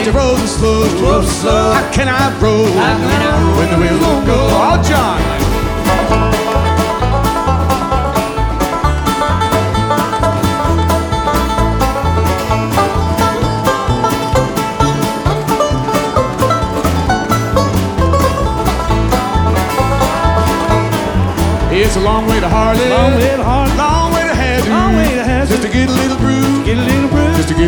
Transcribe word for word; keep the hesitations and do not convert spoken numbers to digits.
you're rolling slow. Roll slow. How can I roll How can I roll when the wheel won't go? Oh, John. It's a long way to Harley, Long way to Harley. long way to Hazard, Long way to Hazard. just to get a little brew, Get a little brew. just to get